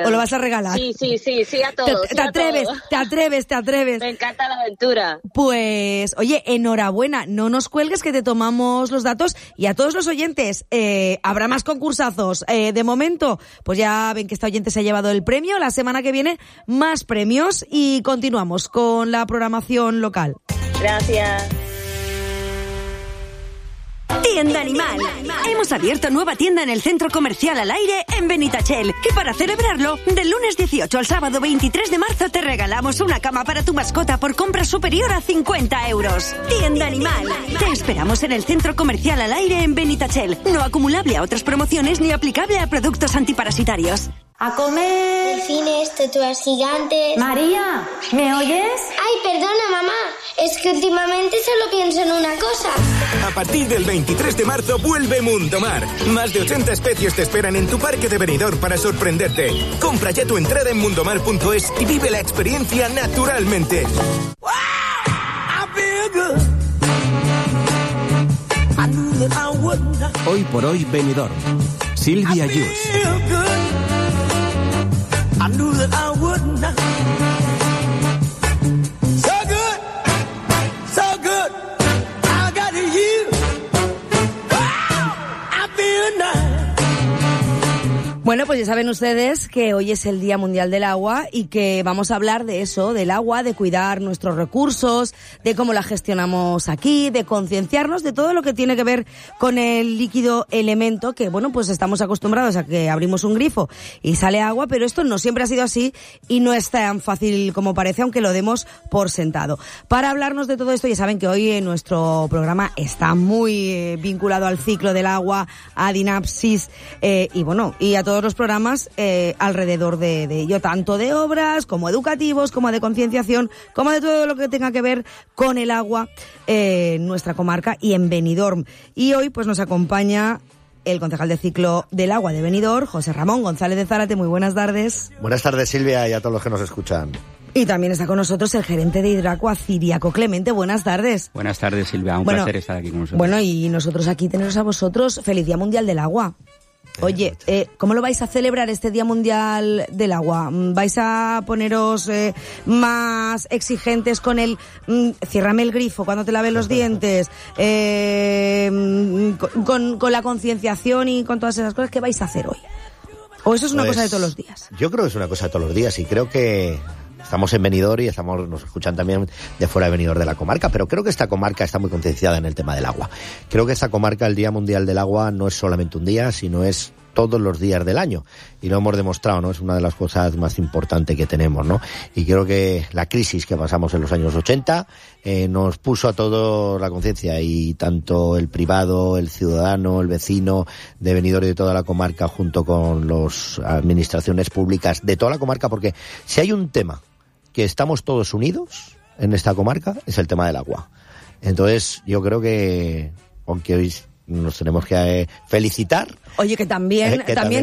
¿O lo vas a regalar? Sí, a todos. Te atreves. Me encanta la aventura. Pues, oye, enhorabuena, no nos cuelgues que te tomamos los datos, y a todos los oyentes, habrá más concursazos. De momento, pues ya ven que esta oyente se ha llevado el premio, la semana que viene más premios, y continuamos con la programación local. Gracias. Tienda Animal. Hemos abierto nueva tienda en el Centro Comercial Al Aire en Benitachell. Y para celebrarlo, del lunes 18 al sábado 23 de marzo te regalamos una cama para tu mascota por compra superior a 50 euros. Tienda Animal. Te esperamos en el Centro Comercial Al Aire en Benitachell. No acumulable a otras promociones ni aplicable a productos antiparasitarios. A comer. Delfines, tortugas gigantes. María, ¿me oyes? Ay, perdona, mamá. Es que últimamente solo pienso en una cosa. A partir del 23 de marzo vuelve Mundomar. Más de 80 especies te esperan en tu parque de Benidorm para sorprenderte. Compra ya tu entrada en mundomar.es y vive la experiencia naturalmente. Hoy por hoy Benidorm. Silvia Yus. I knew that I would not. So good, I got you. Wow, I feel nice. Bueno, pues ya saben ustedes que hoy es el Día Mundial del Agua y que vamos a hablar de eso, del agua, de cuidar nuestros recursos, de cómo la gestionamos aquí, de concienciarnos de todo lo que tiene que ver con el líquido elemento, que bueno, pues estamos acostumbrados a que abrimos un grifo y sale agua, pero esto no siempre ha sido así y no es tan fácil como parece, aunque lo demos por sentado. Para hablarnos de todo esto, ya saben que hoy nuestro programa está muy vinculado al ciclo del agua, a Dinapsis, y bueno, y a todos los programas alrededor de ello, tanto de obras como educativos, como de concienciación, como de todo lo que tenga que ver con el agua en nuestra comarca y en Benidorm. Y hoy pues nos acompaña el concejal de ciclo del agua de Benidorm, José Ramón González de Zárate. Muy buenas tardes. Buenas tardes, Silvia, y a todos los que nos escuchan. Y también está con nosotros el gerente de Hidracua, Ciriaco Clemente. Buenas tardes. Buenas tardes, Silvia. Un placer estar aquí con nosotros. Bueno, y nosotros aquí teneros a vosotros. Feliz Día Mundial del Agua. Oye, ¿cómo lo vais a celebrar este Día Mundial del Agua? ¿Vais a poneros más exigentes con el ciérrame el grifo cuando te laves los dientes? Con la concienciación y con todas esas cosas, ¿qué vais a hacer hoy? ¿O eso es una cosa de todos los días? Yo creo que es una cosa de todos los días y creo que estamos en Benidorm y nos escuchan también de fuera de Benidorm de la comarca, pero creo que esta comarca está muy concienciada en el tema del agua. Creo que esta comarca, el Día Mundial del Agua, no es solamente un día, sino es todos los días del año. Y lo hemos demostrado, ¿no? Es una de las cosas más importantes que tenemos, ¿no? Y creo que la crisis que pasamos en los años 80 nos puso a todos la conciencia, y tanto el privado, el ciudadano, el vecino de Benidorm y de toda la comarca, junto con las administraciones públicas de toda la comarca, porque si hay un tema que estamos todos unidos en esta comarca, es el tema del agua. Entonces, yo creo que, aunque hoy nos tenemos que felicitar. Oye, que también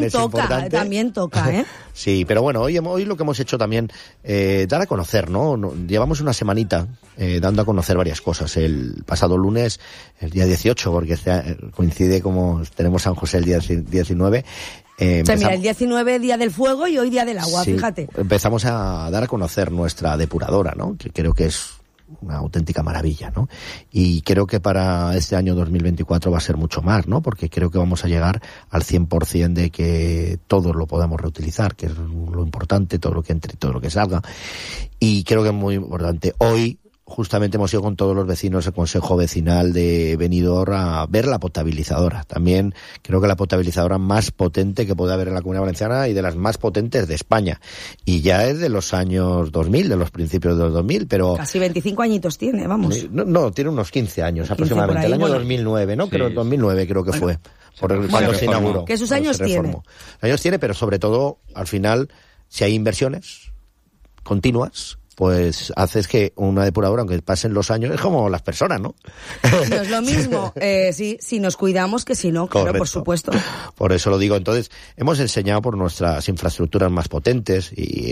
toca, ¿eh? Sí, pero bueno, hoy lo que hemos hecho también, dar a conocer, ¿no? Llevamos una semanita dando a conocer varias cosas. El pasado lunes, el día 18, porque coincide como tenemos San José el día 19, mira, el 19 Día del Fuego y hoy Día del Agua, sí, fíjate. Empezamos a dar a conocer nuestra depuradora, ¿no? Que creo que es una auténtica maravilla, ¿no? Y creo que para este año 2024 va a ser mucho más, ¿no? Porque creo que vamos a llegar al 100% de que todos lo podamos reutilizar, que es lo importante, todo lo que entre y todo lo que salga. Y creo que es muy importante. Hoy, justamente hemos ido con todos los vecinos del Consejo Vecinal de Benidorm a ver la potabilizadora. También creo que la potabilizadora más potente que puede haber en la Comunidad Valenciana y de las más potentes de España. Y ya es de los años 2000, de los principios de los 2000, pero... Casi 25 añiños tiene, vamos. No, tiene unos 15 años 15 aproximadamente. El año 2009, ¿no? Sí. 2009 creo que fue. Cuando se inauguró. ¿Qué sus años tiene? Años tiene, pero sobre todo, al final, si hay inversiones continuas, pues haces que una depuradora, aunque pasen los años, es como las personas, ¿no? No es lo mismo, sí, si nos cuidamos que si no, claro, correcto, por supuesto. Por eso lo digo. Entonces, hemos enseñado por nuestras infraestructuras más potentes y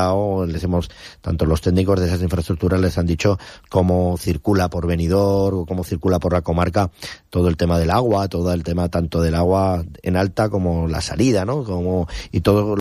tanto los técnicos de esas infraestructuras les han dicho cómo circula por Benidorm o cómo circula por la comarca todo el tema del agua, todo el tema tanto del agua en alta como la salida, ¿no? Y todo